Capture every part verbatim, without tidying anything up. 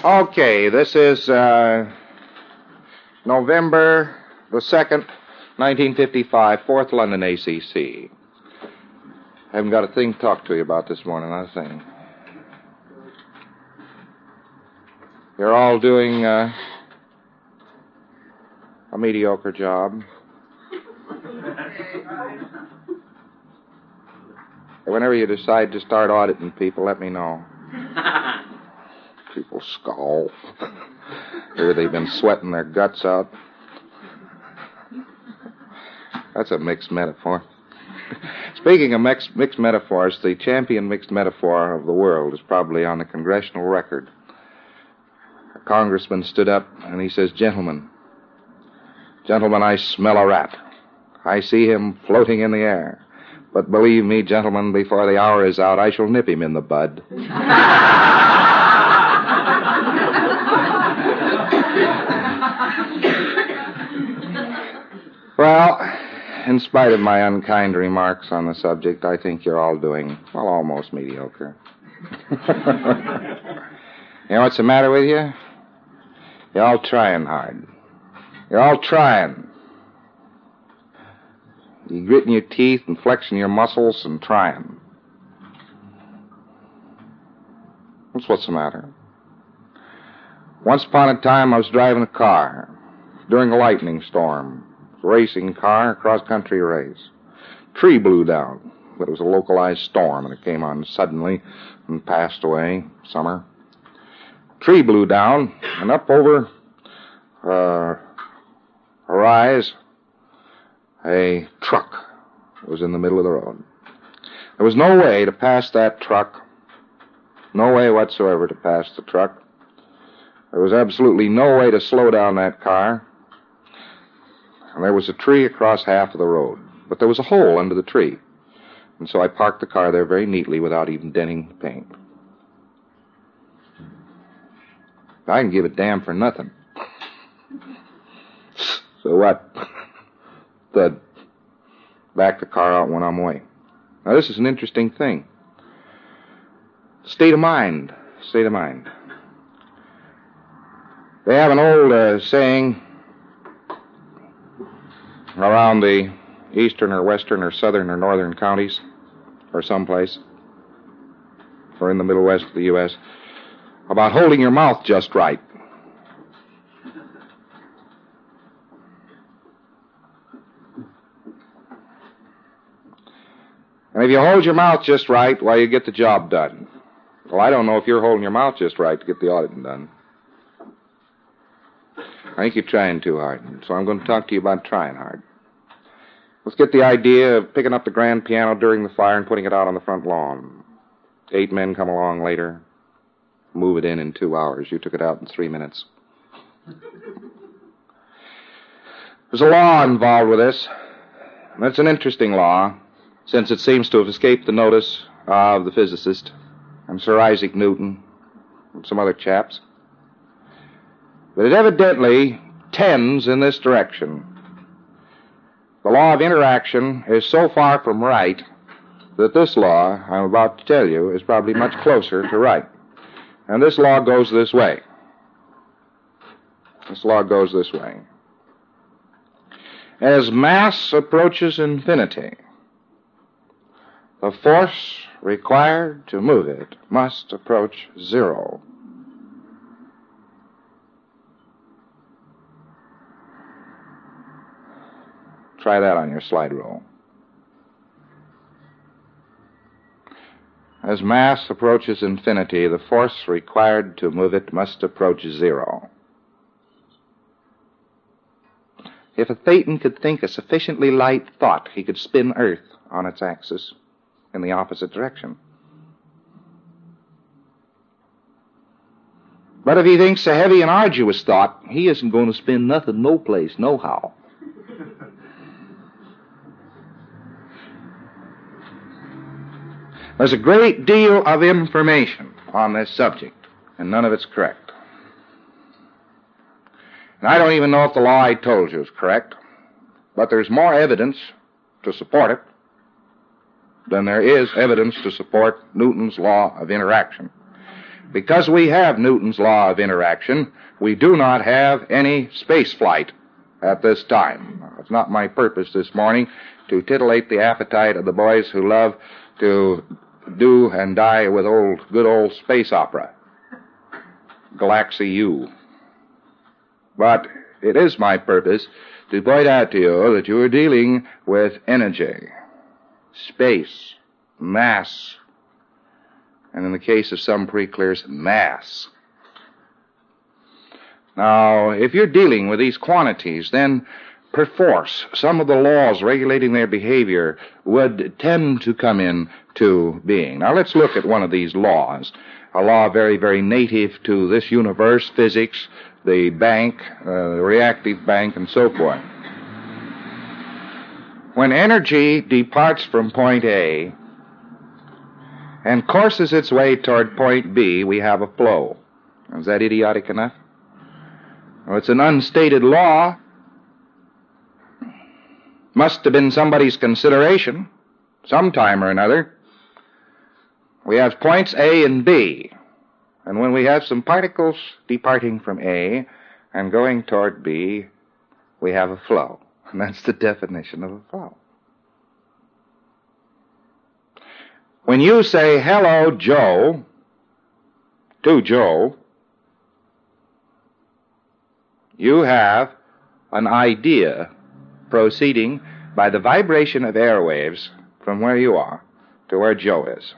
Okay, this is uh, November the second, nineteen fifty-five, fourth London A C C. I haven't got a thing to talk to you about this morning, not a thing. You're all doing uh, a mediocre job. Whenever you decide to start auditing people, let me know. People scowl. Here they've been sweating their guts out. That's a mixed metaphor. Speaking of mixed, mixed metaphors, the champion mixed metaphor of the world is probably on the congressional record. A congressman stood up and he says, Gentlemen, gentlemen, I smell a rat. I see him floating in the air. But believe me, gentlemen, before the hour is out, I shall nip him in the bud. Well, in spite of my unkind remarks on the subject, I think you're all doing, well, almost mediocre. You know what's the matter with you? You're all trying hard. You're all trying. You're gritting your teeth and flexing your muscles and trying. That's what's the matter. Once upon a time, I was driving a car during a lightning storm. It was a racing car, a cross-country race. Tree blew down, but it was a localized storm, and it came on suddenly and passed away. Summer. Tree blew down, and up over uh, a rise, a truck was in the middle of the road. There was no way to pass that truck. No way whatsoever to pass the truck. There was absolutely no way to slow down that car. And there was a tree across half of the road. But there was a hole under the tree. And so I parked the car there very neatly without even denting the paint. I can give a damn for nothing. So what? Thud. Backed the car out and went on my way. Now, this is an interesting thing. State of mind. State of mind. They have an old uh, saying around the eastern or western or southern or northern counties or someplace or in the Middle West of the U S about holding your mouth just right. And if you hold your mouth just right, why, you get the job done. Well, I don't know if you're holding your mouth just right to get the auditing done. I think you're trying too hard, so I'm going to talk to you about trying hard. Let's get the idea of picking up the grand piano during the fire and putting it out on the front lawn. Eight men come along later, move it in in two hours. You took it out in three minutes. There's a law involved with this. That's an interesting law, since it seems to have escaped the notice of the physicist and Sir Isaac Newton and some other chaps. But it evidently tends in this direction. The law of interaction is so far from right that this law I'm about to tell you is probably much closer to right. And this law goes this way. This law goes this way. As mass approaches infinity, the force required to move it must approach zero. Try that on your slide rule. As mass approaches infinity, the force required to move it must approach zero. If a Thetan could think a sufficiently light thought, he could spin Earth on its axis in the opposite direction. But if he thinks a heavy and arduous thought, he isn't going to spin nothing, no place, no how. There's a great deal of information on this subject, and none of it's correct. And I don't even know if the law I told you is correct, but there's more evidence to support it than there is evidence to support Newton's law of interaction. Because we have Newton's law of interaction, we do not have any space flight at this time. It's not my purpose this morning to titillate the appetite of the boys who love to do and die with old, good old space opera, Galaxy U. But it is my purpose to point out to you that you are dealing with energy, space, mass, and in the case of some pre-clears, mass. Now, if you're dealing with these quantities, then perforce some of the laws regulating their behavior would tend to come into being. Now, let's look at one of these laws, a law very, very native to this universe, physics, the bank, uh, the reactive bank, and so forth. When energy departs from point A and courses its way toward point B, we have a flow. Is that idiotic enough? Well, it's an unstated law. Must have been somebody's consideration, sometime or another. We have points A and B. And when we have some particles departing from A and going toward B, we have a flow. And that's the definition of a flow. When you say, hello, Joe, to Joe, you have an idea proceeding by the vibration of airwaves from where you are to where Joe is.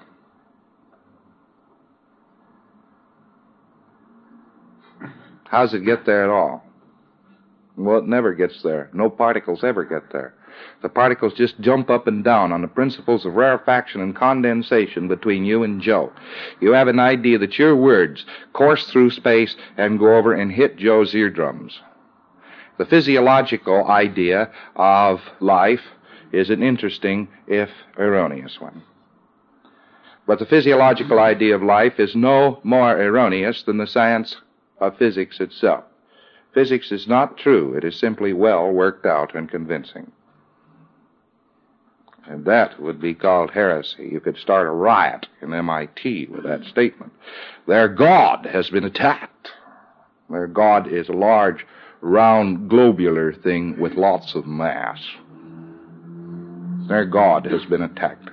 How does it get there at all? Well, it never gets there. No particles ever get there. The particles just jump up and down on the principles of rarefaction and condensation between you and Joe. You have an idea that your words course through space and go over and hit Joe's eardrums. The physiological idea of life is an interesting, if erroneous one. But the physiological idea of life is no more erroneous than the science of physics itself. Physics is not true. It is simply well worked out and convincing. And that would be called heresy. You could start a riot in M I T with that statement. Their God has been attacked. Their God is a large, round, globular thing with lots of mass. Their God has been attacked.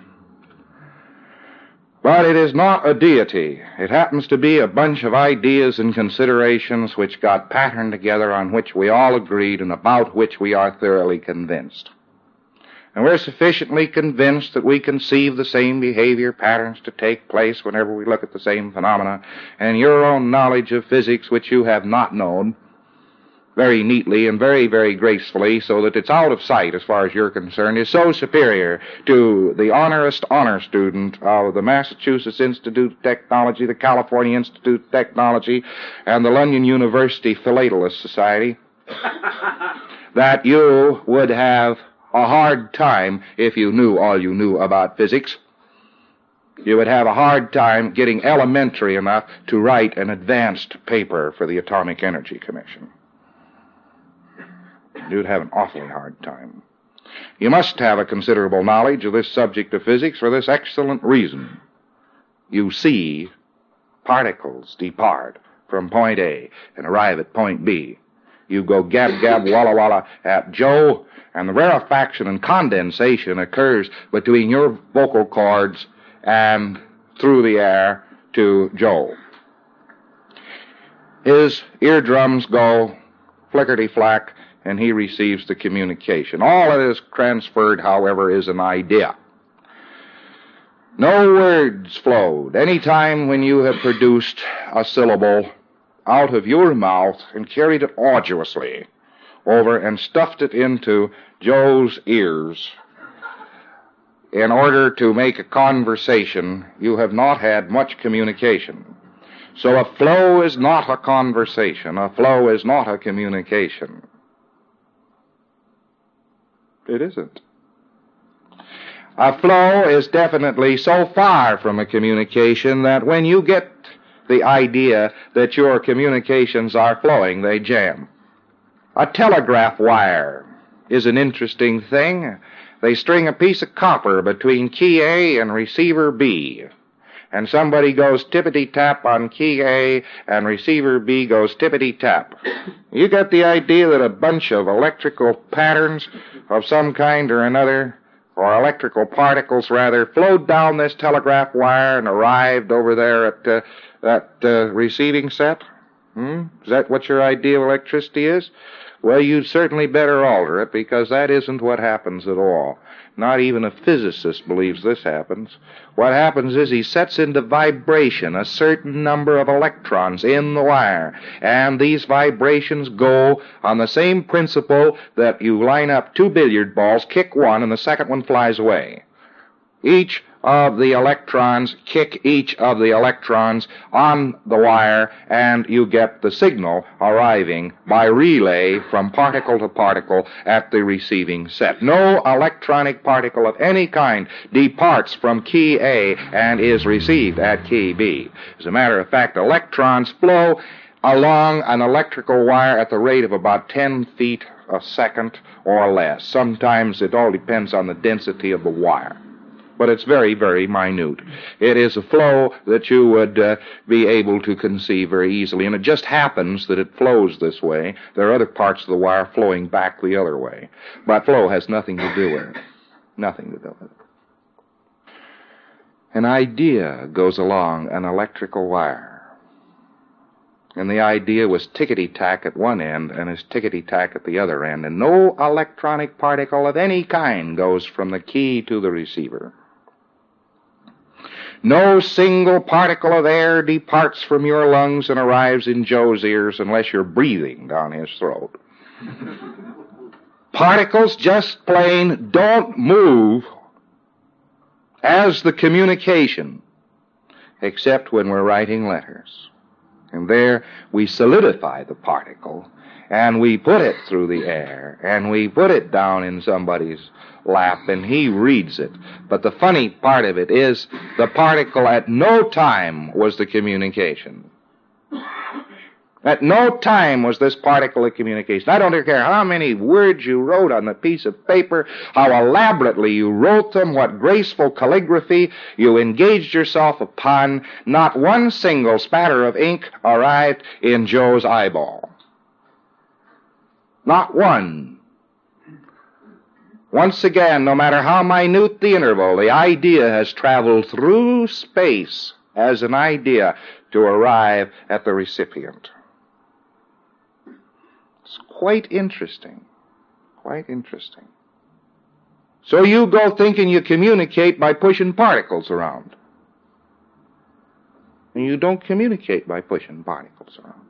But it is not a deity. It happens to be a bunch of ideas and considerations which got patterned together, on which we all agreed and about which we are thoroughly convinced. And we're sufficiently convinced that we conceive the same behavior patterns to take place whenever we look at the same phenomena, and your own knowledge of physics, which you have not known, very neatly and very, very gracefully, so that it's out of sight as far as you're concerned, is so superior to the honorest honor student of the Massachusetts Institute of Technology, the California Institute of Technology, and the London University Philatelist Society, that you would have a hard time if you knew all you knew about physics. You would have a hard time getting elementary enough to write an advanced paper for the Atomic Energy Commission. You'd have an awfully hard time. You must have a considerable knowledge of this subject of physics for this excellent reason. You see particles depart from point A and arrive at point B. You go gab, gab, walla, walla at Joe, and the rarefaction and condensation occurs between your vocal cords and through the air to Joe. His eardrums go flickerty-flack, and he receives the communication. All that is transferred, however, is an idea. No words flowed. Any time when you have produced a syllable out of your mouth and carried it arduously over and stuffed it into Joe's ears in order to make a conversation, you have not had much communication. So a flow is not a conversation. A flow is not a communication. It isn't. A flow is definitely so far from a communication that when you get the idea that your communications are flowing, they jam. A telegraph wire is an interesting thing. They string a piece of copper between key A and receiver B, and somebody goes tippity-tap on key A, and receiver B goes tippity-tap. You get the idea that a bunch of electrical patterns of some kind or another, or electrical particles, rather, flowed down this telegraph wire and arrived over there at uh, that uh, receiving set? Hmm? Is that what your idea of electricity is? Well, you'd certainly better alter it, because that isn't what happens at all. Not even a physicist believes this happens. What happens is he sets into vibration a certain number of electrons in the wire, and these vibrations go on the same principle that you line up two billiard balls, kick one, and the second one flies away. Each of the electrons kick each of the electrons on the wire, and you get the signal arriving by relay from particle to particle at the receiving set. No electronic particle of any kind departs from key A and is received at key B. As a matter of fact, electrons flow along an electrical wire at the rate of about ten feet a second or less. Sometimes it all depends on the density of the wire, but it's very, very minute. It is a flow that you would uh, be able to conceive very easily, and it just happens that it flows this way. There are other parts of the wire flowing back the other way, but flow has nothing to do with it. Nothing to do with it. An idea goes along an electrical wire, and the idea was tickety-tack at one end and is tickety-tack at the other end, and no electronic particle of any kind goes from the key to the receiver. No single particle of air departs from your lungs and arrives in Joe's ears unless you're breathing down his throat. Particles just plain don't move as the communication, except when we're writing letters. And there we solidify the particle, and we put it through the air, and we put it down in somebody's lap, and he reads it. But the funny part of it is the particle at no time was the communication. At no time was this particle of communication. I don't care how many words you wrote on the piece of paper, how elaborately you wrote them, what graceful calligraphy you engaged yourself upon, not one single spatter of ink arrived in Joe's eyeball. Not one. Once again, no matter how minute the interval, the idea has traveled through space as an idea to arrive at the recipient. It's quite interesting. Quite interesting. So you go thinking you communicate by pushing particles around. And you don't communicate by pushing particles around.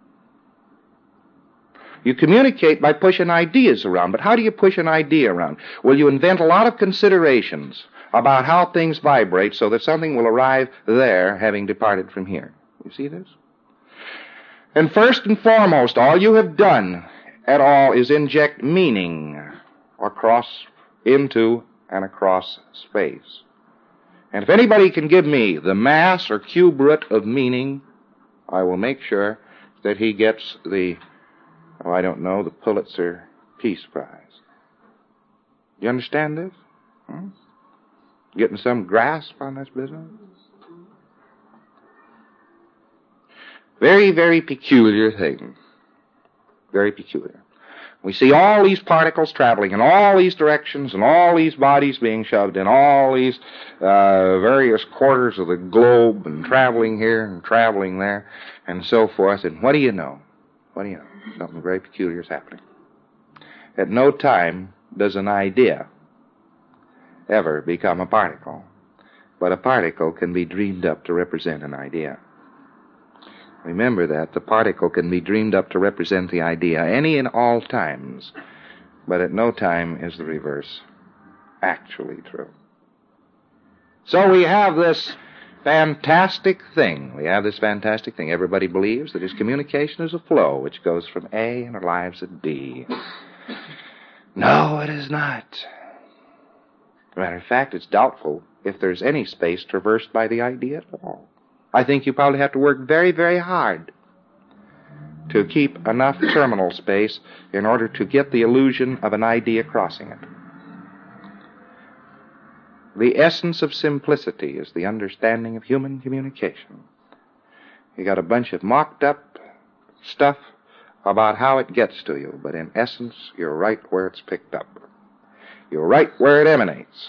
You communicate by pushing ideas around. But how do you push an idea around? Well, you invent a lot of considerations about how things vibrate so that something will arrive there having departed from here. You see this? And first and foremost, all you have done at all is inject meaning across, into, and across space. And if anybody can give me the mass or cube root of meaning, I will make sure that he gets the, oh, I don't know, the Pulitzer Peace Prize. You understand this? Hmm? Getting some grasp on this business? Very, very peculiar thing. Very peculiar. We see all these particles traveling in all these directions and all these bodies being shoved in all these uh, various quarters of the globe and traveling here and traveling there and so forth. And what do you know? What do you know? Something very peculiar is happening. At no time does an idea ever become a particle, but a particle can be dreamed up to represent an idea. Remember that. The particle can be dreamed up to represent the idea any and all times, but at no time is the reverse actually true. So we have this fantastic thing. We have this fantastic thing. Everybody believes that his communication is a flow which goes from A and arrives at D. No, it is not. As a matter of fact, it's doubtful if there's any space traversed by the idea at all. I think you probably have to work very, very hard to keep enough terminal space in order to get the illusion of an idea crossing it. The essence of simplicity is the understanding of human communication. You got a bunch of mocked-up stuff about how it gets to you, but in essence, you're right where it's picked up. You're right where it emanates.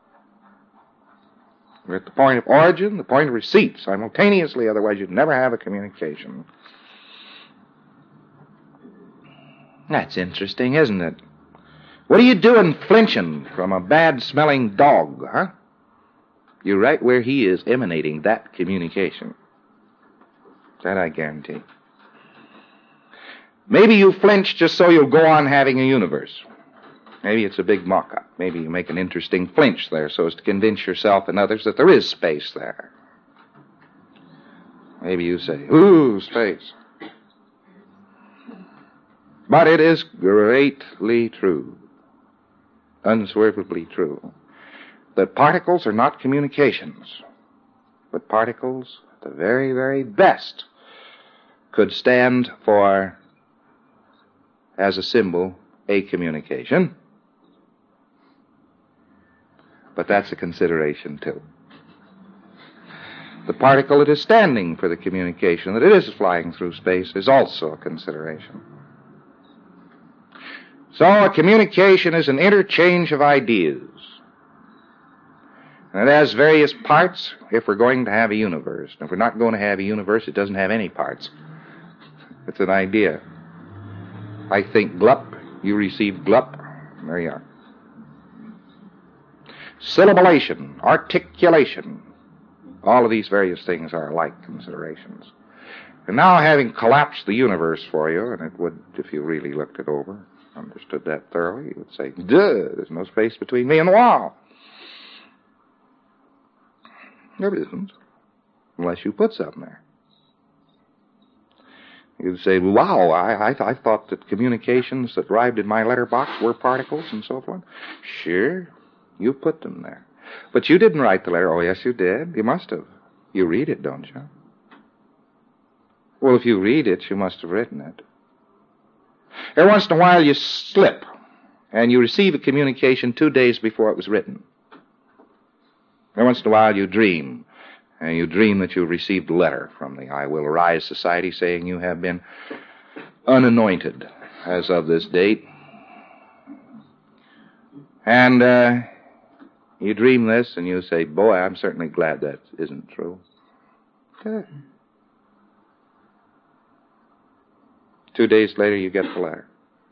You're at the point of origin, the point of receipt simultaneously, otherwise you'd never have a communication. That's interesting, isn't it? What are you doing flinching from a bad-smelling dog, huh? You're right where he is emanating that communication. That I guarantee. Maybe you flinch just so you'll go on having a universe. Maybe it's a big mock-up. Maybe you make an interesting flinch there so as to convince yourself and others that there is space there. Maybe you say, ooh, space. But it is greatly true, unswervably true, that particles are not communications, but particles, at the very, very best, could stand for, as a symbol, a communication. But that's a consideration, too. The particle that is standing for the communication, that it is flying through space, is also a consideration. So a communication is an interchange of ideas. And it has various parts if we're going to have a universe. And if we're not going to have a universe, it doesn't have any parts. It's an idea. I think glup, you receive glup, there you are. Syllabilation, articulation, all of these various things are like considerations. And now, having collapsed the universe for you, and it would, if you really looked it over, understood that thoroughly, you would say, duh, there's no space between me and the wall. There isn't, unless you put something there. You'd say, wow, I, I, I thought that communications that arrived in my letterbox were particles and so forth. Sure, you put them there. But you didn't write the letter. Oh, yes, you did. You must have. You read it, don't you? Well, if you read it, you must have written it. Every once in a while you slip, and you receive a communication two days before it was written. Every once in a while you dream, and you dream that you received a letter from the I Will Arise Society saying you have been unanointed as of this date. And uh, you dream this, and you say, boy, I'm certainly glad that isn't true. Okay. Two days later, you get the letter.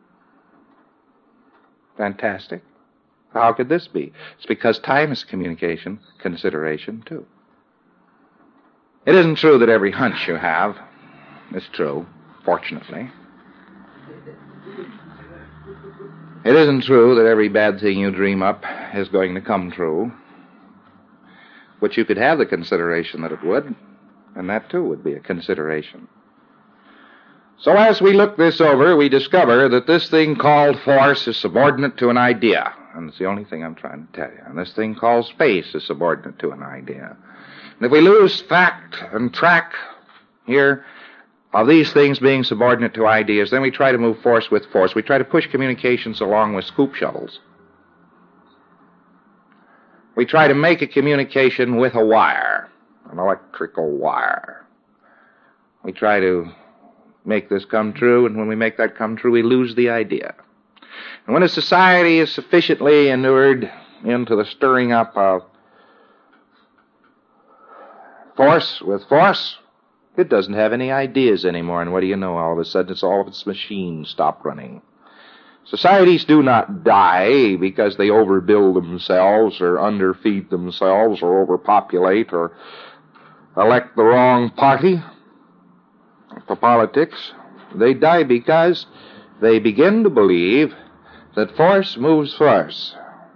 Fantastic. How could this be? It's because time is communication, consideration, too. It isn't true that every hunch you have is true, fortunately. It isn't true that every bad thing you dream up is going to come true. But you could have the consideration that it would, and that, too, would be a consideration. So as we look this over, we discover that this thing called force is subordinate to an idea. And it's the only thing I'm trying to tell you. And this thing called space is subordinate to an idea. And if we lose fact and track here of these things being subordinate to ideas, then we try to move force with force. We try to push communications along with scoop shovels. We try to make a communication with a wire, an electrical wire. We try to make this come true, and when we make that come true, we lose the idea. And when a society is sufficiently inured into the stirring up of force with force, it doesn't have any ideas anymore, and what do you know? All of a sudden, it's all of its machines stop running. Societies do not die because they overbuild themselves or underfeed themselves or overpopulate or elect the wrong party for politics. They die because they begin to believe that force moves force.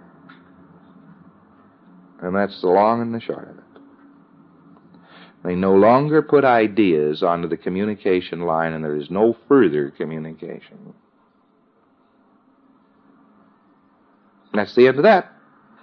And that's the long and the short of it. They no longer put ideas onto the communication line, and there is no further communication. And that's the end of that.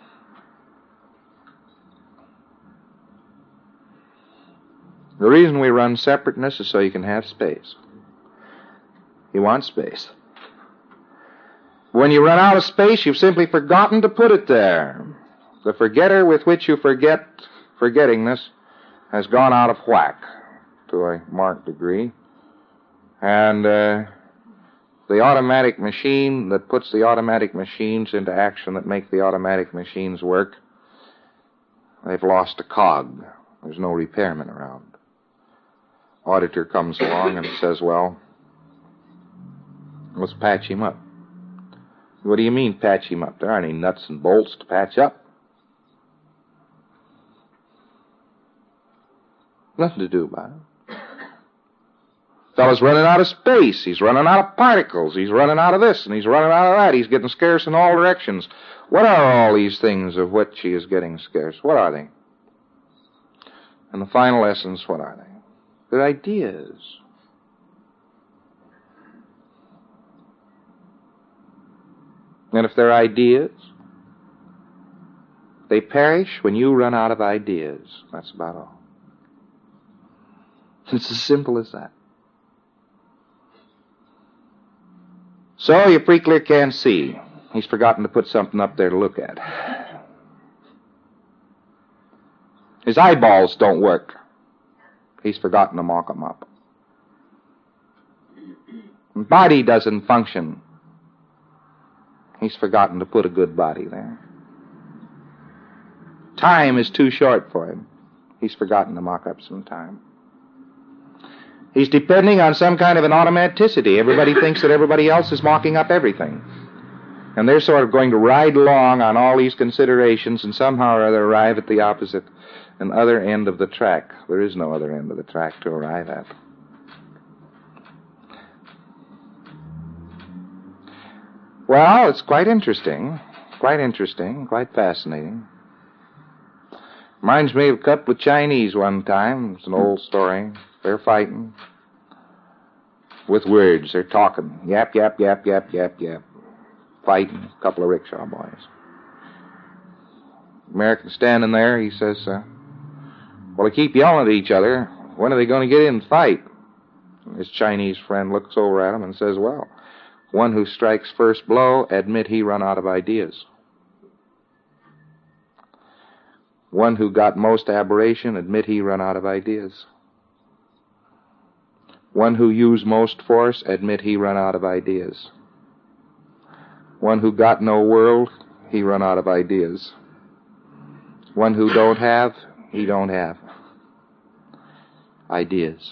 The reason we run separateness is so you can have space. You want space. When you run out of space, you've simply forgotten to put it there. The forgetter with which you forget forgettingness has gone out of whack to a marked degree. And uh, the automatic machine that puts the automatic machines into action that make the automatic machines work, they've lost a cog. There's no repairman around. Auditor comes along and says, well, let's patch him up. What do you mean patch him up? There aren't any nuts and bolts to patch up. Nothing to do about it. Fellow's running out of space. He's running out of particles. He's running out of this, and he's running out of that. He's getting scarce in all directions. What are all these things of which he is getting scarce? What are they? And the final essence, what are they? They're ideas. And if they're ideas, they perish when you run out of ideas. That's about all. It's as simple as that. So your pre-clear can't see. He's forgotten to put something up there to look at. His eyeballs don't work. He's forgotten to mock them up. Body doesn't function. He's forgotten to put a good body there. Time is too short for him. He's forgotten to mock up some time. He's depending on some kind of an automaticity. Everybody thinks that everybody else is mocking up everything. And they're sort of going to ride along on all these considerations and somehow or other arrive at the opposite and other end of the track. There is no other end of the track to arrive at. Well, it's quite interesting. Quite interesting. Quite fascinating. Reminds me of a couple of Chinese one time. It's an old story. They're fighting with words. They're talking. Yap, yap, yap, yap, yap, yap. Fighting. A couple of rickshaw boys. American standing there, he says, uh, well, they keep yelling at each other. When are they going to get in and fight? And his Chinese friend looks over at him and says, well, one who strikes first blow, admit he run out of ideas. One who got most aberration, admit he run out of ideas. One who used most force, admit he run out of ideas. One who got no world, he run out of ideas. One who don't have, he don't have ideas.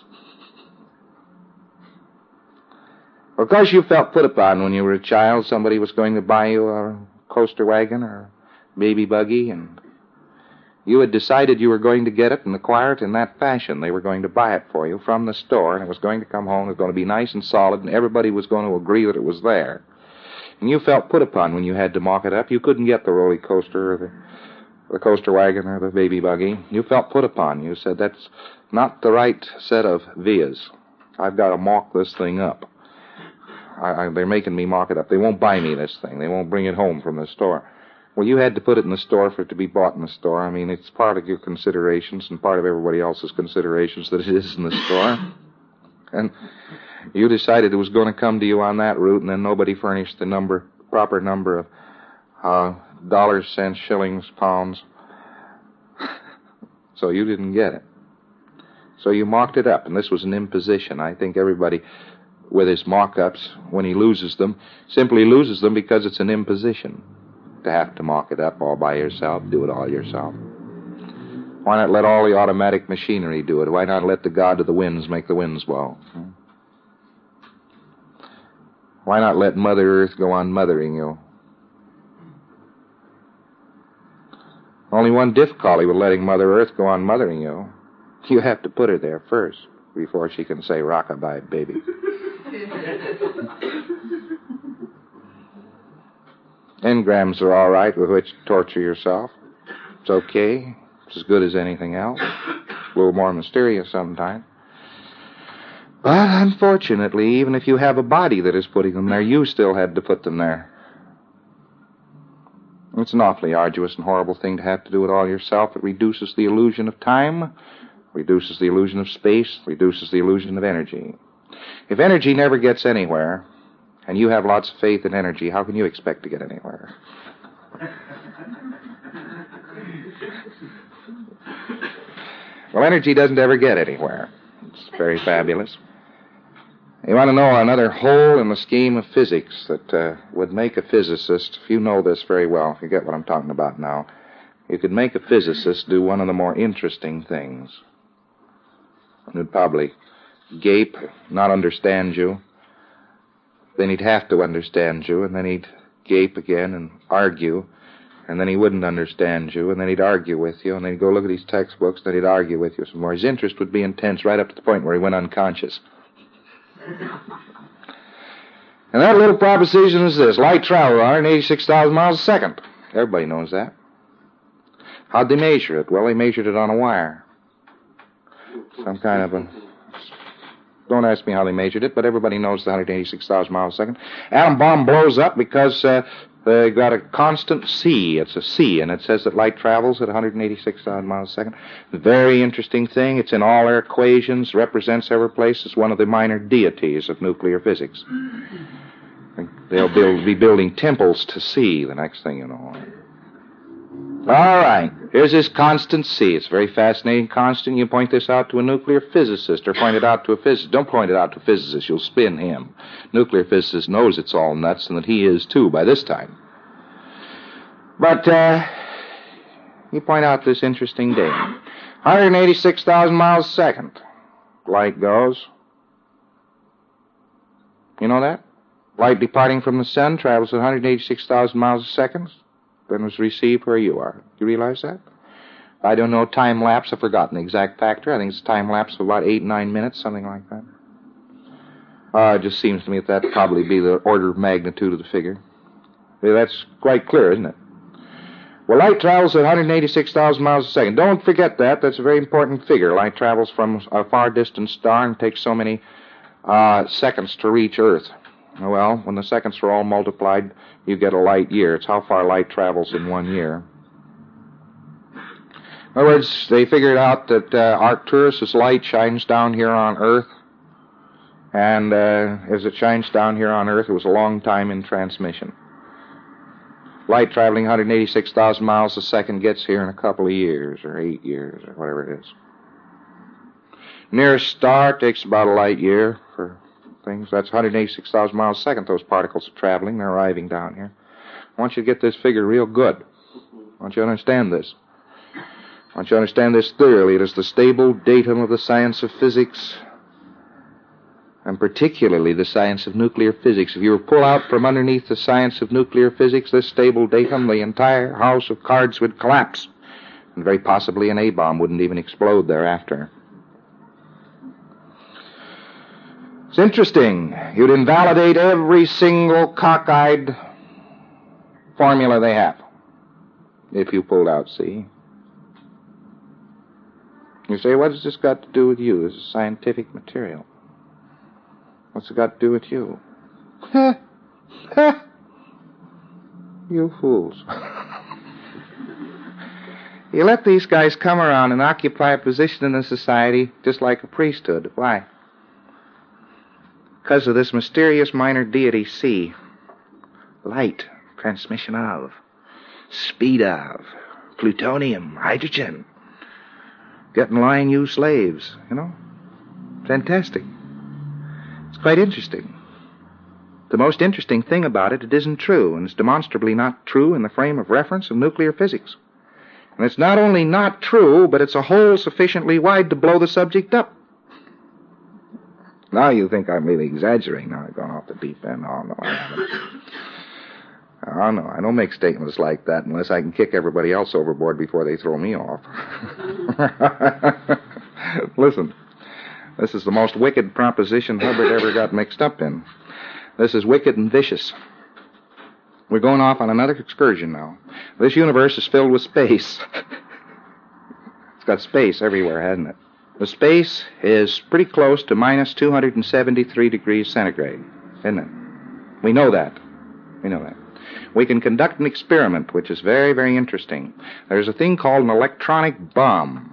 Because you felt put upon when you were a child, somebody was going to buy you a coaster wagon or a baby buggy, and you had decided you were going to get it and acquire it in that fashion. They were going to buy it for you from the store, and it was going to come home, it was going to be nice and solid, and everybody was going to agree that it was there. And you felt put upon when you had to mock it up. You couldn't get the roller coaster or the, the coaster wagon or the baby buggy. You felt put upon. You said, that's not the right set of vias. I've got to mock this thing up. I, I, they're making me mock it up. They won't buy me this thing. They won't bring it home from the store. Well, you had to put it in the store for it to be bought in the store. I mean, it's part of your considerations and part of everybody else's considerations that it is in the store. And you decided it was going to come to you on that route, and then nobody furnished the number, proper number of uh, dollars, cents, shillings, pounds. So you didn't get it. So you mocked it up, and this was an imposition. I think everybody with his mock-ups, when he loses them, simply loses them because it's an imposition. To have to mock it up all by yourself, do it all yourself. Why not let all the automatic machinery do it? Why not let the god of the winds make the winds blow? Hmm? Why not let Mother Earth go on mothering you? Only one difficulty with letting Mother Earth go on mothering you. You have to put her there first before she can say rock-a-bye, baby. Engrams are all right with which to torture yourself. It's okay. It's as good as anything else. A little more mysterious sometimes. But unfortunately, even if you have a body that is putting them there, you still had to put them there. It's an awfully arduous and horrible thing to have to do it all yourself. It reduces the illusion of time, reduces the illusion of space, reduces the illusion of energy. If energy never gets anywhere, and you have lots of faith in energy, how can you expect to get anywhere? Well, energy doesn't ever get anywhere. It's very fabulous. You want to know another hole in the scheme of physics that uh, would make a physicist, if you know this very well, if you get what I'm talking about now, you could make a physicist do one of the more interesting things. He'd probably gape, not understand you. Then he'd have to understand you, and then he'd gape again and argue, and then he wouldn't understand you, and then he'd argue with you, and then he'd go look at these textbooks, and then he'd argue with you some more. His interest would be intense right up to the point where he went unconscious. And that little proposition is this. Light travels one hundred eighty-six thousand miles a second. Everybody knows that. How'd they measure it? Well, they measured it on a wire. Some kind of a... Don't ask me how they measured it, but everybody knows the one hundred eighty-six thousand miles a second. Atom bomb blows up because uh, they got a constant C. It's a C, and it says that light travels at one hundred eighty-six thousand miles a second. Very interesting thing. It's in all their equations, represents every place as one of the minor deities of nuclear physics. They'll build, be building temples to C, the next thing you know. All right, here's this constant C. It's a very fascinating constant. You point this out to a nuclear physicist or point it out to a physicist. Don't point it out to a physicist. You'll spin him. Nuclear physicist knows it's all nuts and that he is, too, by this time. But uh, you point out this interesting date. one hundred eighty-six thousand miles a second. Light goes. You know that? Light departing from the sun travels at one hundred eighty-six thousand miles a second. Then was received where you are. You realize that? I don't know time lapse. I've forgotten the exact factor. I think it's a time lapse of about eight, nine minutes, something like that. Uh, it just seems to me that that'd probably be the order of magnitude of the figure. Yeah, that's quite clear, isn't it? Well, light travels at one hundred eighty-six thousand miles a second. Don't forget that. That's a very important figure. Light travels from a far distant star and takes so many uh, seconds to reach Earth. Well, when the seconds are all multiplied, you get a light year. It's how far light travels in one year. In other words, they figured out that uh, Arcturus' light shines down here on Earth, and uh, as it shines down here on Earth, it was a long time in transmission. Light traveling one hundred eighty-six thousand miles a second gets here in a couple of years, or eight years, or whatever it is. Nearest star takes about a light year for things. That's one hundred eighty-six thousand miles a second those particles are traveling. They're arriving down here. I want you to get this figure real good. I want you to understand this. I want you to understand this thoroughly. It is the stable datum of the science of physics, and particularly the science of nuclear physics. If you were pulled out from underneath the science of nuclear physics, this stable datum, the entire house of cards would collapse, and very possibly an A-bomb wouldn't even explode thereafter. It's interesting. You'd invalidate every single cockeyed formula they have if you pulled out C. You say, what has this got to do with you? This is scientific material. What's it got to do with you? Ha! Ha! You fools. You let these guys come around and occupy a position in the society just like a priesthood. Why? Because of this mysterious minor deity, C. Light, transmission of, speed of, plutonium, hydrogen. Getting lying you slaves, you know? Fantastic. It's quite interesting. The most interesting thing about it, it isn't true, and it's demonstrably not true in the frame of reference of nuclear physics. And it's not only not true, but it's a hole sufficiently wide to blow the subject up. Now you think I'm really exaggerating. Now I've gone off the deep end. Oh, no, I haven't. Oh, no, I don't make statements like that unless I can kick everybody else overboard before they throw me off. Listen, this is the most wicked proposition Hubbard ever got mixed up in. This is wicked and vicious. We're going off on another excursion now. This universe is filled with space. It's got space everywhere, hasn't it? The space is pretty close to minus two hundred seventy-three degrees centigrade, isn't it? We know that. We know that. We can conduct an experiment, which is very, very interesting. There's a thing called an electronic bomb.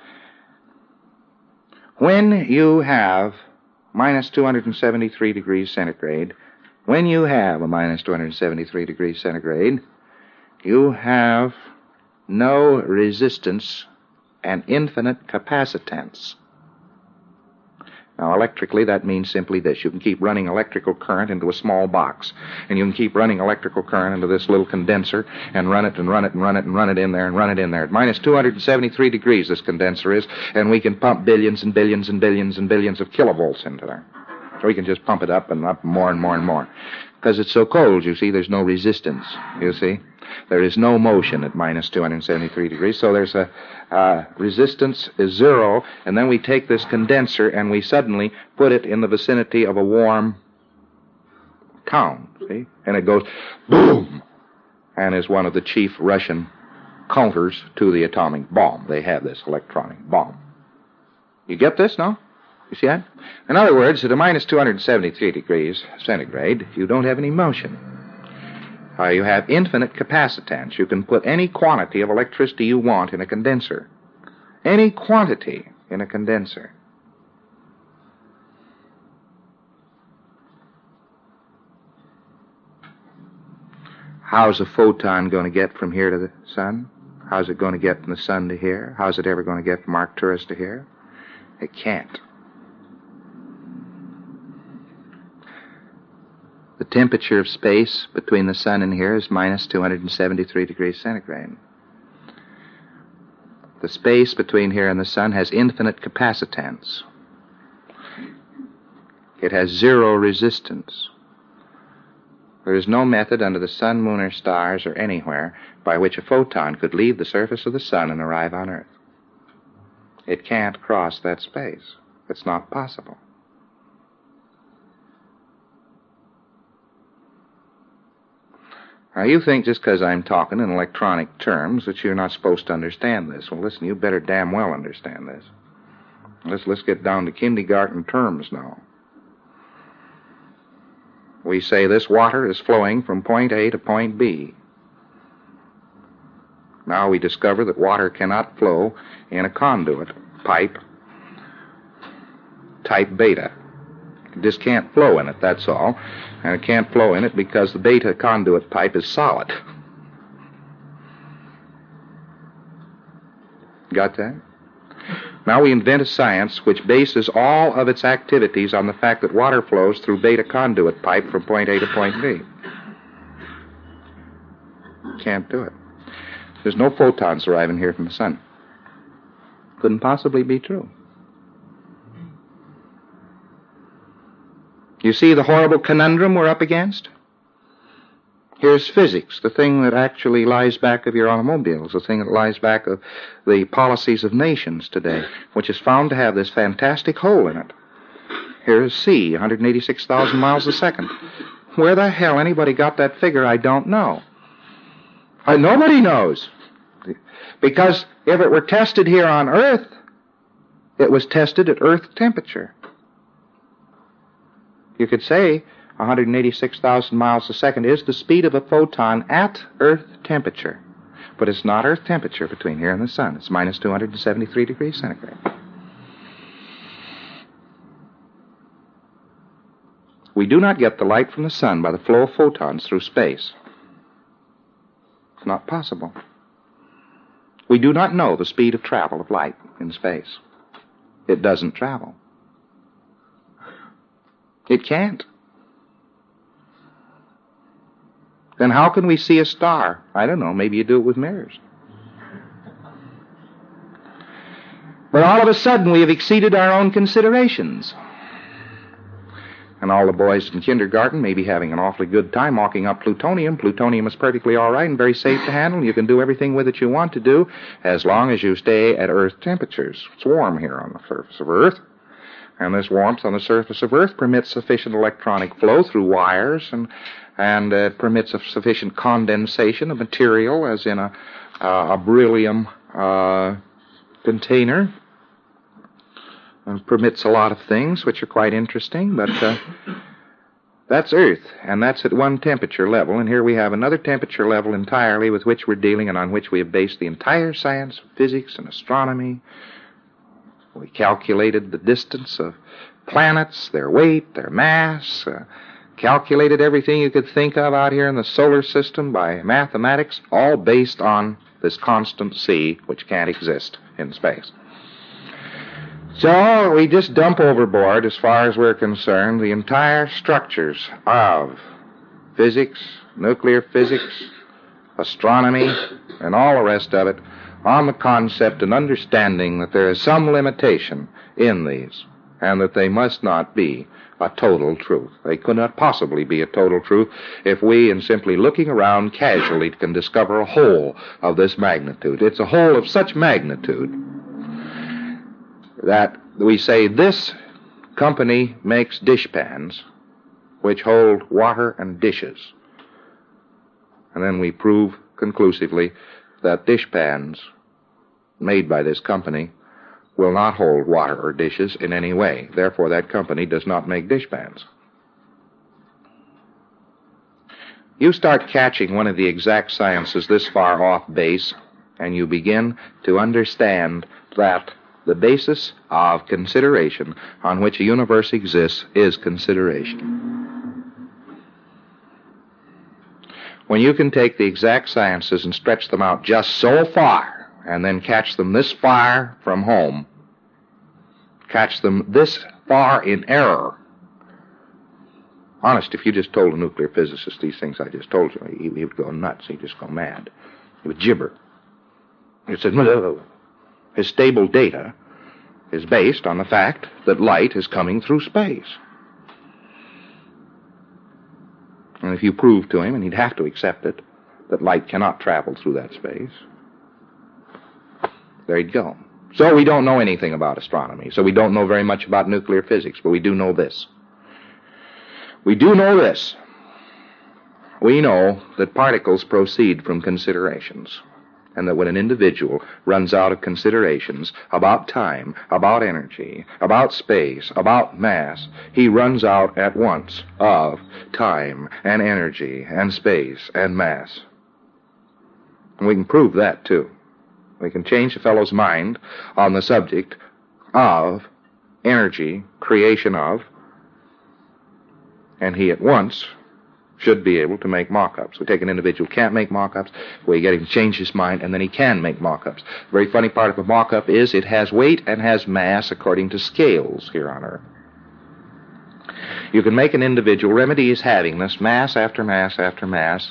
When you have minus two hundred seventy-three degrees centigrade, when you have a minus two hundred seventy-three degrees centigrade, you have no resistance an infinite capacitance. Now, electrically, that means simply this. You can keep running electrical current into a small box, and you can keep running electrical current into this little condenser and run it and run it and run it and run it in there and run it in there. At minus two hundred seventy-three degrees, this condenser is, and we can pump billions and billions and billions and billions of kilovolts into there. So we can just pump it up and up more and more and more. Because it's so cold, you see, there's no resistance, you see. There is no motion at minus two hundred seventy-three degrees, so there's a uh, resistance is zero, and then we take this condenser and we suddenly put it in the vicinity of a warm town, see? And it goes boom, and is one of the chief Russian counters to the atomic bomb. They have this electronic bomb. You get this, no? You see that? In other words, at a minus two hundred seventy-three degrees centigrade, you don't have any motion. Uh, you have infinite capacitance. You can put any quantity of electricity you want in a condenser. Any quantity in a condenser. How's a photon going to get from here to the sun? How's it going to get from the sun to here? How's it ever going to get from Arcturus to here? It can't. The temperature of space between the sun and here is minus two hundred seventy-three degrees centigrade. The space between here and the sun has infinite capacitance. It has zero resistance. There is no method under the sun, moon, or stars, or anywhere by which a photon could leave the surface of the sun and arrive on Earth. It can't cross that space. It's not possible. Now, you think just because I'm talking in electronic terms that you're not supposed to understand this. Well, listen, you better damn well understand this. Let's, let's get down to kindergarten terms now. We say this water is flowing from point A to point B. Now we discover that water cannot flow in a conduit pipe type beta. It just can't flow in it, that's all. And it can't flow in it because the beta conduit pipe is solid. Got that? Now we invent a science which bases all of its activities on the fact that water flows through beta conduit pipe from point A to point B. Can't do it. There's no photons arriving here from the sun. Couldn't possibly be true. You see the horrible conundrum we're up against? Here's physics, the thing that actually lies back of your automobiles, the thing that lies back of the policies of nations today, which is found to have this fantastic hole in it. Here's C, one hundred eighty-six thousand miles a second. Where the hell anybody got that figure, I don't know. Uh, nobody knows. Because if it were tested here on Earth, it was tested at Earth temperature. You could say one hundred eighty-six thousand miles a second is the speed of a photon at Earth temperature. But it's not Earth temperature between here and the sun. It's minus two hundred seventy-three degrees centigrade. We do not get the light from the sun by the flow of photons through space. It's not possible. We do not know the speed of travel of light in space. It doesn't travel. It can't. Then how can we see a star? I don't know, maybe you do it with mirrors. But all of a sudden we have exceeded our own considerations. And all the boys in kindergarten may be having an awfully good time walking up plutonium. Plutonium is perfectly all right and very safe to handle. You can do everything with it you want to do as long as you stay at Earth temperatures. It's warm here on the surface of Earth. And this warmth on the surface of Earth permits sufficient electronic flow through wires, and and uh, permits a sufficient condensation of material, as in a, uh, a beryllium uh, container, and permits a lot of things which are quite interesting, but uh, that's Earth, and that's at one temperature level, and here we have another temperature level entirely with which we're dealing and on which we have based the entire science of physics and astronomy. We calculated the distance of planets, their weight, their mass, uh, calculated everything you could think of out here in the solar system by mathematics, all based on this constant C, which can't exist. in space. So we just dump overboard, as far as we're concerned, the entire structures of physics, nuclear physics, astronomy, and all the rest of it on the concept and understanding that there is some limitation in these and that they must not be a total truth. They could not possibly be a total truth if we, in simply looking around casually, can discover a whole of this magnitude. It's a whole of such magnitude that we say this company makes dishpans which hold water and dishes. And then we prove conclusively that dishpans made by this company will not hold water or dishes in any way. Therefore, that company does not make dishpans. You start catching one of the exact sciences this far off base, and you begin to understand that the basis of consideration on which a universe exists is consideration. When you can take the exact sciences and stretch them out just so far, and then catch them this far from home, catch them this far in error. Honest, if you just told a nuclear physicist these things I just told you, he, he would go nuts. He'd just go mad. He would gibber. He said, no, his stable data is based on the fact that light is coming through space. And if you prove to him, and he'd have to accept it, that light cannot travel through that space, there he'd go. So we don't know anything about astronomy. So we don't know very much about nuclear physics, but we do know this. We do know this. We know that particles proceed from considerations, and that when an individual runs out of considerations about time, about energy, about space, about mass, he runs out at once of time and energy and space and mass. And we can prove that, too. We can change the fellow's mind on the subject of energy, creation of, and he at once should be able to make mock-ups. We take an individual who can't make mock-ups, we get him to change his mind, and then he can make mock-ups. The very funny part of a mock-up is it has weight and has mass according to scales here on Earth. You can make an individual remedy his havingness, mass after mass after mass,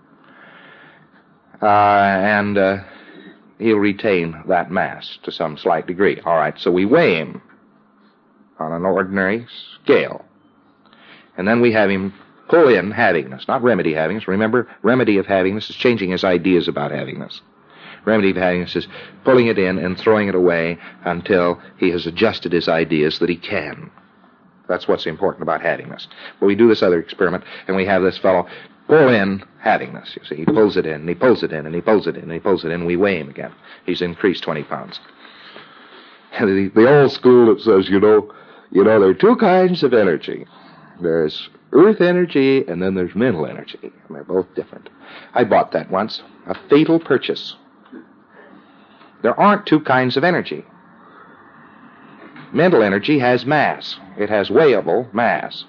uh, and uh, he'll retain that mass to some slight degree. All right, so we weigh him on an ordinary scale, and then we have him pull in havingness, not remedy havingness. Remember, remedy of havingness is changing his ideas about havingness. Remedy of havingness is pulling it in and throwing it away until he has adjusted his ideas that he can. That's what's important about havingness. But we do this other experiment, and we have this fellow pull in havingness. You see, he pulls it in, and he pulls it in, and he pulls it in, and he pulls it in, and we weigh him again. He's increased twenty pounds. The, the old school that says, you know, you know, there are two kinds of energy. There's earth energy, and then there's mental energy, and they're both different. I bought that once. A fatal purchase. There aren't two kinds of energy. Mental energy has mass. It has weighable mass.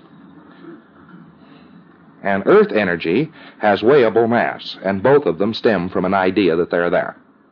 And earth energy has weighable mass, and both of them stem from an idea that they're there.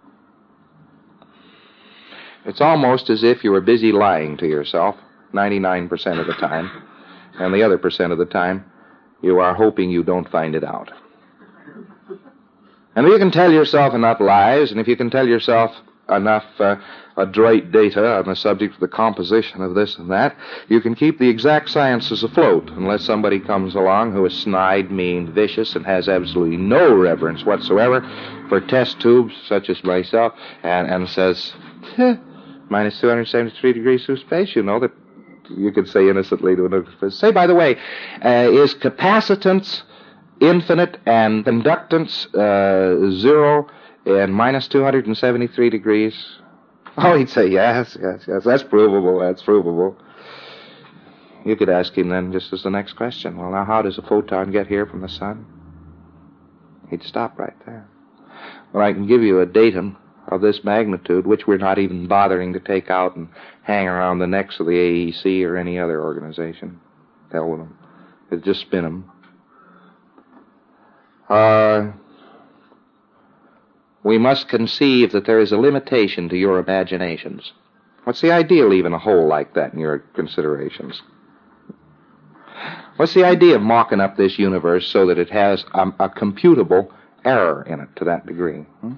It's almost as if you were busy lying to yourself ninety-nine percent of the time, and the other percent of the time you are hoping you don't find it out. And if you can tell yourself enough lies, and if you can tell yourself enough uh, adroit data on the subject of the composition of this and that, you can keep the exact sciences afloat unless somebody comes along who is snide, mean, vicious, and has absolutely no reverence whatsoever for test tubes such as myself, and, and says, minus two hundred seventy-three degrees through space, you know, that you could say innocently to another. Say, by the way, uh, is capacitance infinite and conductance uh, zero and minus two hundred seventy-three degrees? Oh, he'd say, yes, yes, yes, that's provable, that's provable. You could ask him then, just as the next question, well, now how does a photon get here from the sun? He'd stop right there. Well, I can give you a datum of this magnitude, which we're not even bothering to take out and hang around the necks of the A E C or any other organization. Hell with them. It's just spin them. Uh... we must conceive that there is a limitation to your imaginations. What's the idea of leaving a hole like that in your considerations? What's the idea of marking up this universe so that it has a, a computable error in it to that degree? Hmm?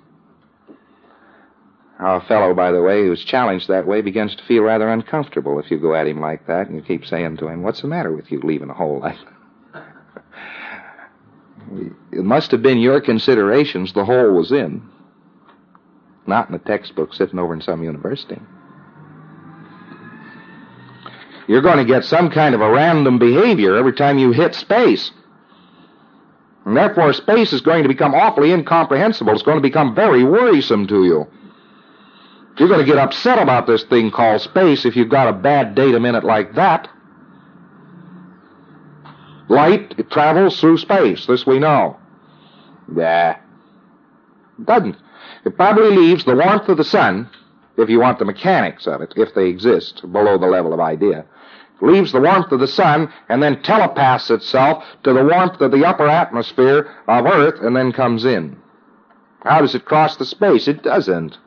Our fellow, by the way, who's challenged that way begins to feel rather uncomfortable if you go at him like that and you keep saying to him, what's the matter with you leaving a hole like that? It must have been your considerations the hole was in, not in a textbook sitting over in some university. You're going to get some kind of a random behavior every time you hit space. And therefore, space is going to become awfully incomprehensible. It's going to become very worrisome to you. You're going to get upset about this thing called space if you've got a bad datum in it like that. Light, it travels through space. This we know. Yeah. It doesn't. It probably leaves the warmth of the sun, if you want the mechanics of it, if they exist, below the level of idea. It leaves the warmth of the sun and then telepaths itself to the warmth of the upper atmosphere of Earth and then comes in. How does it cross the space? It doesn't.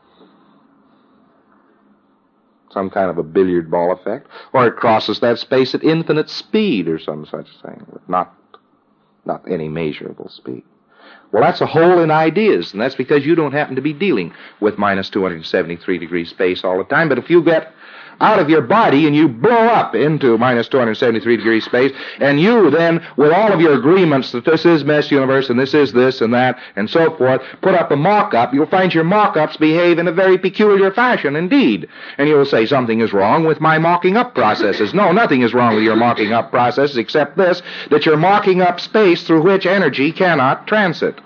Some kind of a billiard ball effect. Or it crosses that space at infinite speed or some such thing, with not, not any measurable speed. Well, that's a hole in ideas, and that's because you don't happen to be dealing with minus two hundred seventy-three degree space all the time. But if you get out of your body and you blow up into minus two hundred seventy-three degree space, and you then, with all of your agreements that this is mesh universe and this is this and that and so forth, put up a mock-up, you'll find your mock-ups behave in a very peculiar fashion indeed. And you'll say something is wrong with my mocking up processes. No, nothing is wrong with your mocking up processes except this, that you're mocking up space through which energy cannot transit.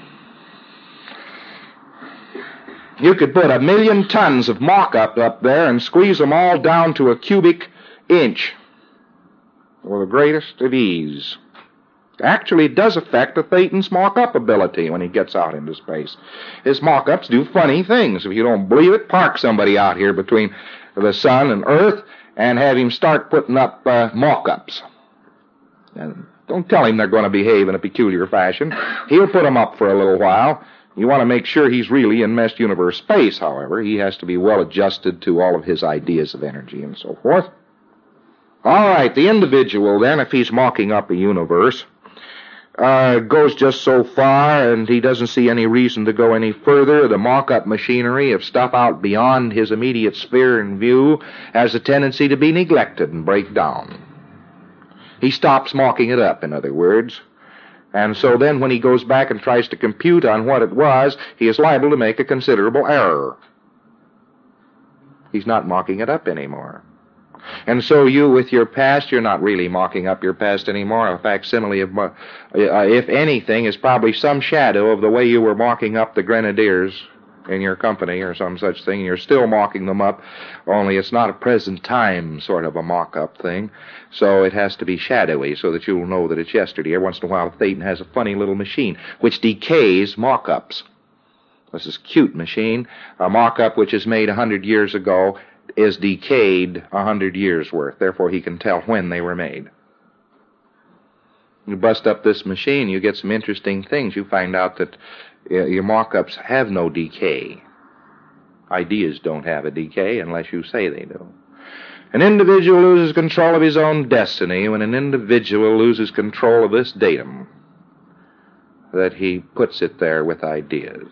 You could put a million tons of mock-up up there and squeeze them all down to a cubic inch with the greatest of ease. Actually, it does affect the Thetan's mock-up ability when he gets out into space. His mock-ups do funny things. If you don't believe it, park somebody out here between the sun and Earth and have him start putting up uh, mock-ups. And don't tell him they're going to behave in a peculiar fashion. He'll put them up for a little while. You want to make sure he's really in meshed universe space, however. He has to be well adjusted to all of his ideas of energy and so forth. All right, the individual then, if he's mocking up a universe, uh, goes just so far and he doesn't see any reason to go any further. The mock-up machinery of stuff out beyond his immediate sphere and view has a tendency to be neglected and break down. He stops mocking it up, in other words. And so then when he goes back and tries to compute on what it was, he is liable to make a considerable error. He's not mocking it up anymore. And so you, with your past, you're not really mocking up your past anymore. A facsimile of, uh, if anything, is probably some shadow of the way you were mocking up the grenadiers in your company or some such thing. You're still mocking them up, only it's not a present time sort of a mock-up thing. So it has to be shadowy so that you'll know that it's yesterday. Every once in a while, Thetan has a funny little machine which decays mock-ups. This is a cute machine. A mock-up which is made a hundred years ago is decayed a hundred years worth. Therefore, he can tell when they were made. You bust up this machine, you get some interesting things. You find out that uh, your mock-ups have no decay. Ideas don't have a decay unless you say they do. An individual loses control of his own destiny when an individual loses control of this datum, that he puts it there with ideas.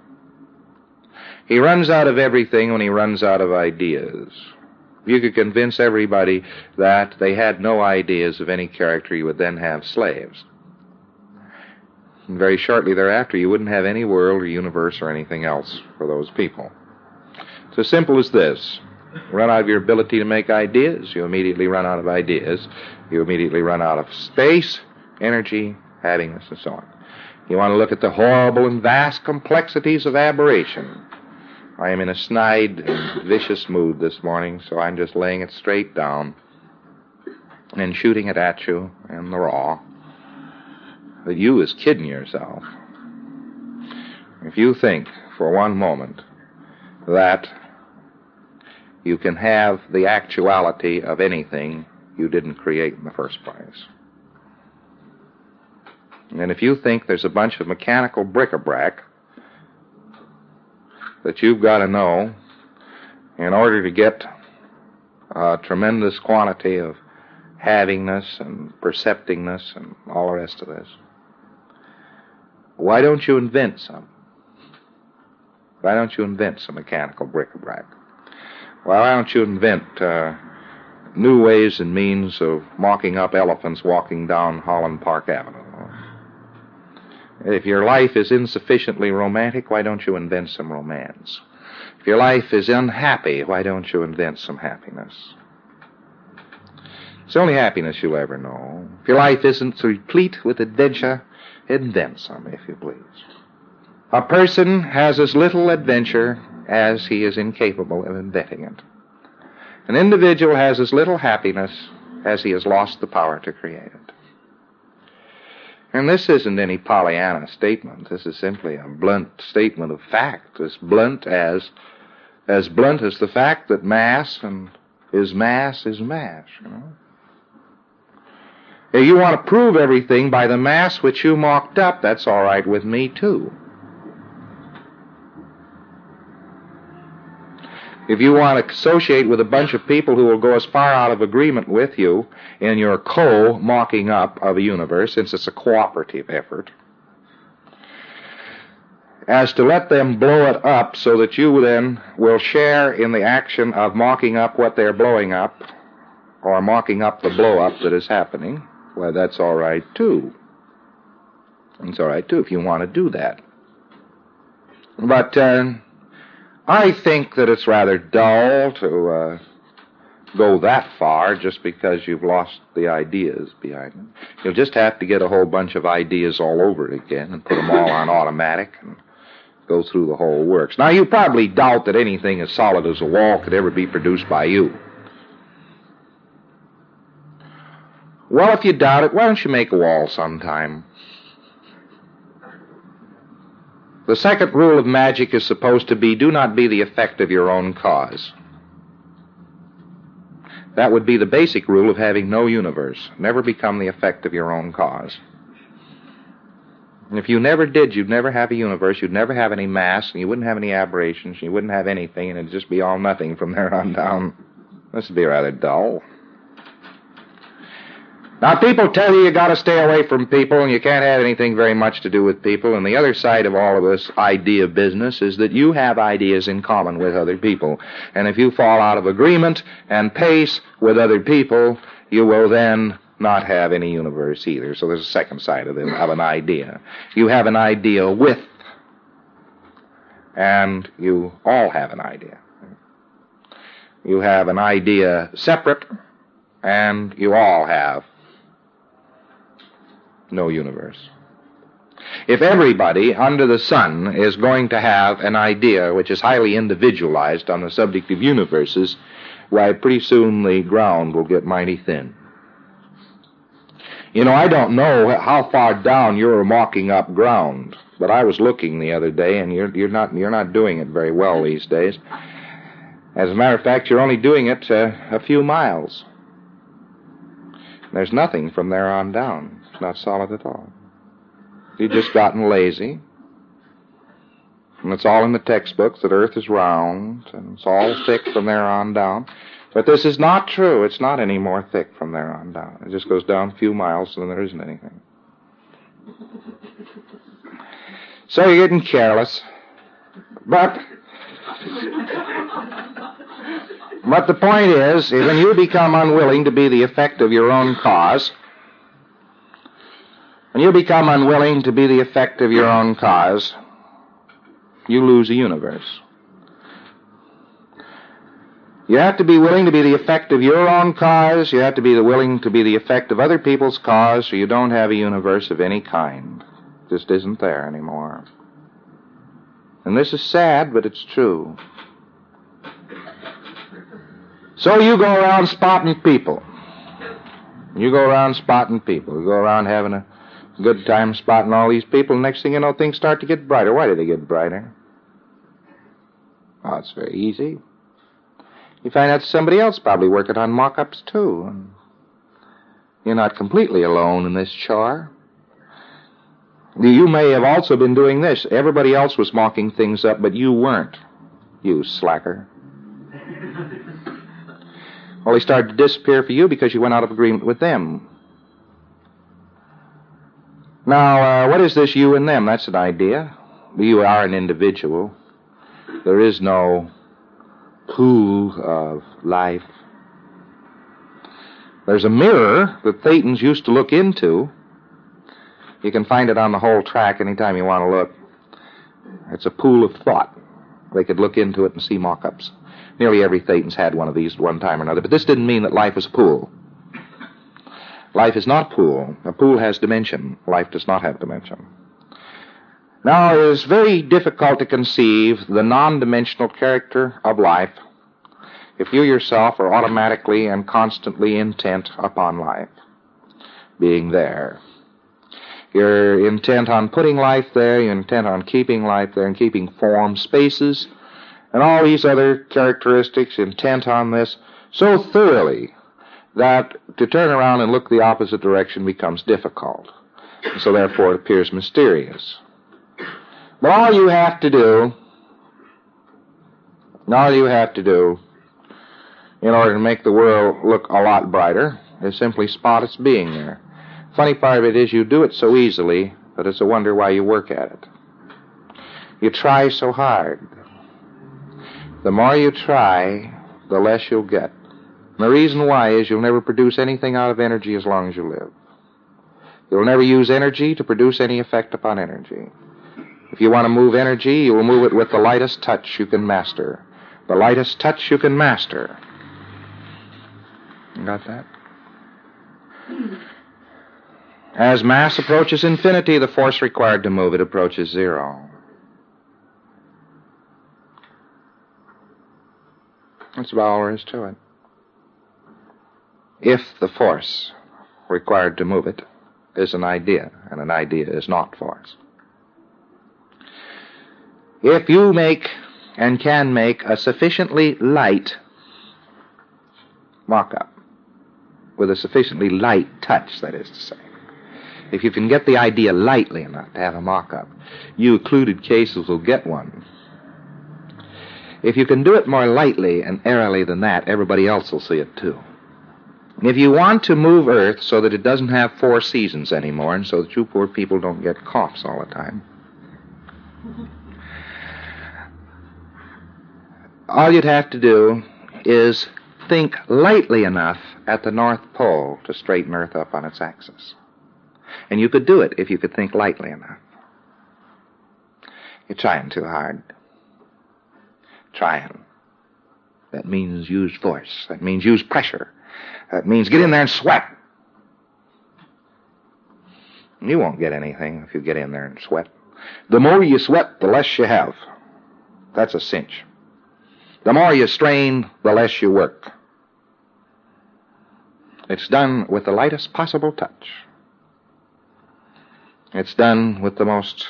He runs out of everything when he runs out of ideas. If you could convince everybody that they had no ideas of any character, you would then have slaves. And very shortly thereafter, you wouldn't have any world or universe or anything else for those people. It's as simple as this. Run out of your ability to make ideas, you immediately run out of ideas. You immediately run out of space, energy, happiness, and so on. You want to look at the horrible and vast complexities of aberration. I am in a snide and vicious mood this morning, so I'm just laying it straight down and shooting it at you in the raw. That you is kidding yourself. If you think for one moment that you can have the actuality of anything you didn't create in the first place. And if you think there's a bunch of mechanical bric-a-brac that you've got to know in order to get a tremendous quantity of havingness and perceptingness and all the rest of this? Why don't you invent some? Why don't you invent some mechanical bric-a-brac? Why don't you invent uh, new ways and means of mocking up elephants walking down Holland Park Avenue? If your life is insufficiently romantic, why don't you invent some romance? If your life is unhappy, why don't you invent some happiness? It's the only happiness you ever know. If your life isn't replete with adventure, invent some, if you please. A person has as little adventure as he is incapable of inventing it. An individual has as little happiness as he has lost the power to create it. And this isn't any Pollyanna statement. This is simply a blunt statement of fact, as blunt as as blunt as the fact that mass and is mass is mass, you know. If you want to prove everything by the mass which you mocked up, that's all right with me, too. If you want to associate with a bunch of people who will go as far out of agreement with you in your co-mocking up of a universe, since it's a cooperative effort, as to let them blow it up so that you then will share in the action of mocking up what they're blowing up, or mocking up the blow-up that is happening, well, that's all right, too. It's all right, too, if you want to do that. But uh, I think that it's rather dull to uh, go that far just because you've lost the ideas behind it. You'll just have to get a whole bunch of ideas all over it again and put them all on automatic and go through the whole works. Now, you probably doubt that anything as solid as a wall could ever be produced by you. Well, if you doubt it, why don't you make a wall sometime? The second rule of magic is supposed to be, do not be the effect of your own cause. That would be the basic rule of having no universe. Never become the effect of your own cause. And if you never did, you'd never have a universe, you'd never have any mass, and you wouldn't have any aberrations, and you wouldn't have anything, and it'd just be all nothing from there on down. This would be rather dull. Now, people tell you you got to stay away from people and you can't have anything very much to do with people, and the other side of all of this idea business is that you have ideas in common with other people, and if you fall out of agreement and pace with other people, you will then not have any universe either. So there's a second side of, them, of an idea. You have an idea with, and you all have an idea. You have an idea separate, and you all have no universe. If everybody under the sun is going to have an idea which is highly individualized on the subject of universes, why, pretty soon the ground will get mighty thin. You know, I don't know how far down you're mocking up ground, but I was looking the other day, and you're, you're not you're not doing it very well these days. As a matter of fact, you're only doing it uh, a few miles. There's nothing from there on down. It's not solid at all. You've just gotten lazy. And it's all in the textbooks that Earth is round, and it's all thick from there on down. But this is not true. It's not any more thick from there on down. It just goes down a few miles, and then there isn't anything. So you're getting careless. But... But the point is, when you become unwilling to be the effect of your own cause, when you become unwilling to be the effect of your own cause, you lose a universe. You have to be willing to be the effect of your own cause. You have to be willing to be the effect of other people's cause, or you don't have a universe of any kind. It just isn't there anymore. And this is sad, but it's true. So you go around spotting people. You go around spotting people. You go around having a good time spotting all these people, and next thing you know, things start to get brighter. Why do they get brighter? Oh, it's very easy. You find out somebody else probably working on mock-ups, too. And you're not completely alone in this chore. You may have also been doing this. Everybody else was mocking things up, but you weren't. You slacker. Well, they started to disappear for you because you went out of agreement with them. Now, uh, what is this you and them? That's an idea. You are an individual. There is no pool of life. There's a mirror that Thetans used to look into. You can find it on the whole track anytime you want to look. It's a pool of thought. They could look into it and see mock-ups. Nearly every Thetan's had one of these at one time or another, but this didn't mean that life was a pool. Life is not a pool. A pool has dimension. Life does not have dimension. Now, it is very difficult to conceive the non-dimensional character of life if you yourself are automatically and constantly intent upon life being there. You're intent on putting life there, you're intent on keeping life there and keeping form, spaces, and all these other characteristics, intent on this so thoroughly that to turn around and look the opposite direction becomes difficult. So therefore it appears mysterious. But all you have to do, all you have to do in order to make the world look a lot brighter is simply spot its being there. Funny part of it is you do it so easily that it's a wonder why you work at it. You try so hard. The more you try, the less you'll get. And the reason why is you'll never produce anything out of energy as long as you live. You'll never use energy to produce any effect upon energy. If you want to move energy, you will move it with the lightest touch you can master. The lightest touch you can master. You got that? As mass approaches infinity, the force required to move it approaches zero. That's about all there is to it. If the force required to move it is an idea, and an idea is not force. If you make and can make a sufficiently light mock-up, with a sufficiently light touch, that is to say, if you can get the idea lightly enough to have a mock-up, you occluded cases will get one. If you can do it more lightly and airily than that, everybody else will see it too. If you want to move Earth so that it doesn't have four seasons anymore, and so that you poor people don't get coughs all the time, all you'd have to do is think lightly enough at the North Pole to straighten Earth up on its axis. And you could do it if you could think lightly enough. You're trying too hard. Trying. That means use force. That means use pressure. That means get in there and sweat. You won't get anything if you get in there and sweat. The more you sweat, the less you have. That's a cinch. The more you strain, the less you work. It's done with the lightest possible touch. It's done with the most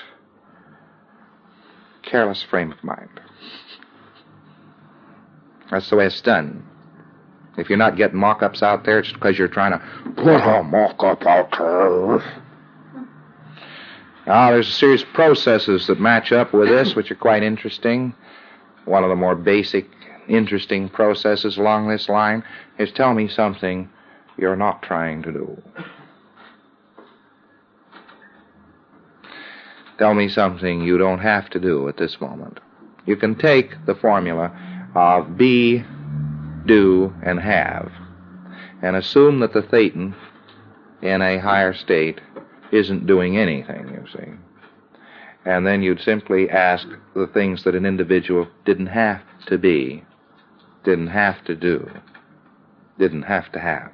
careless frame of mind. That's the way it's done. If you're not getting mock-ups out there, it's because you're trying to put a mock-up out there. Now, there's a series of processes that match up with this, which are quite interesting. One of the more basic, interesting processes along this line is tell me something you're not trying to do. Tell me something you don't have to do at this moment. You can take the formula of be, do, and have, and assume that the Thetan in a higher state isn't doing anything, you see. And then you'd simply ask the things that an individual didn't have to be, didn't have to do, didn't have to have,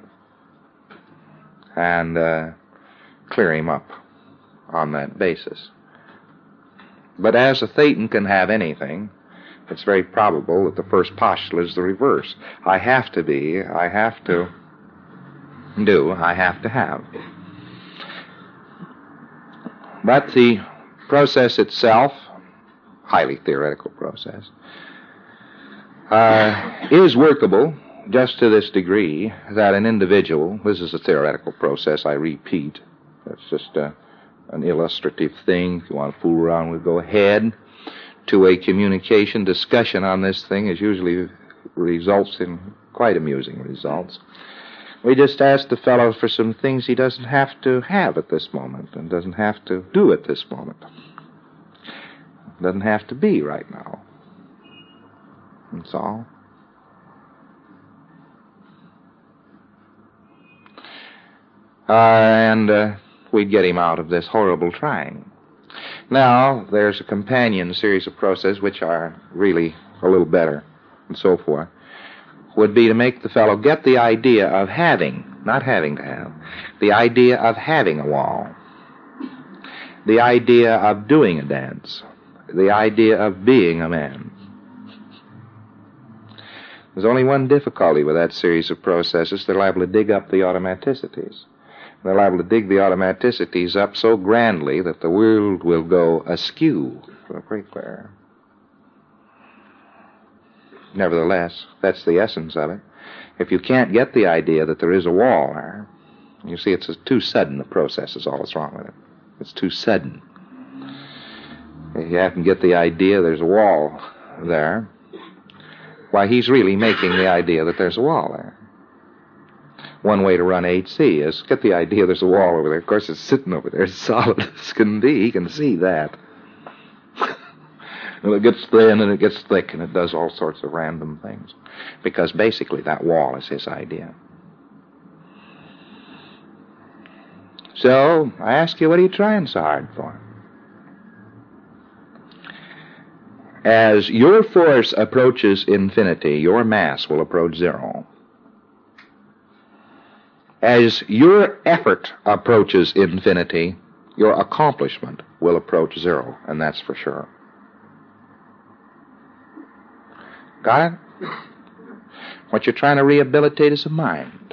and uh, clear him up on that basis. But as a Thetan can have anything, it's very probable that the first postulate is the reverse. I have to be, I have to do, I have to have. But the process itself, highly theoretical process, uh, is workable just to this degree that an individual, this is a theoretical process, I repeat, it's just a, an illustrative thing. If you want to fool around with, go ahead. two-way communication, discussion on this thing is usually results in quite amusing results. We just ask the fellow for some things he doesn't have to have at this moment and doesn't have to do at this moment. Doesn't have to be right now. That's all. Uh, and uh, we'd get him out of this horrible trying. Now, there's a companion series of processes which are really a little better, and so forth, would be to make the fellow get the idea of having, not having to have, the idea of having a wall, the idea of doing a dance, the idea of being a man. There's only one difficulty with that series of processes. They're liable to dig up the automaticities. They're liable to dig the automaticities up so grandly that the world will go askew. Pretty clear. Nevertheless, that's the essence of it. If you can't get the idea that there is a wall there, you see, it's a, too sudden a process is all that's wrong with it. It's too sudden. If you happen to get the idea there's a wall there, why, he's really making the idea that there's a wall there. One way to run eight C is get the idea there's a wall over there. Of course, it's sitting over there, it's solid as can be. He can see that. Well, it gets thin and it gets thick and it does all sorts of random things. Because basically that wall is his idea. So, I ask you, what are you trying so hard for? As your force approaches infinity, your mass will approach zero. As your effort approaches infinity, your accomplishment will approach zero, and that's for sure. Got it? What you're trying to rehabilitate is a mind,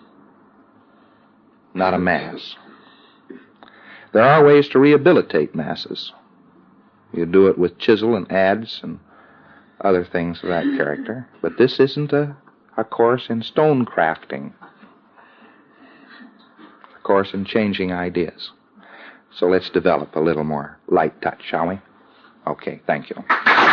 not a mass. There are ways to rehabilitate masses. You do it with chisel and adze and other things of that character. But this isn't a, a course in stone crafting. A course in changing ideas. So let's develop a little more light touch, shall we? Okay, thank you.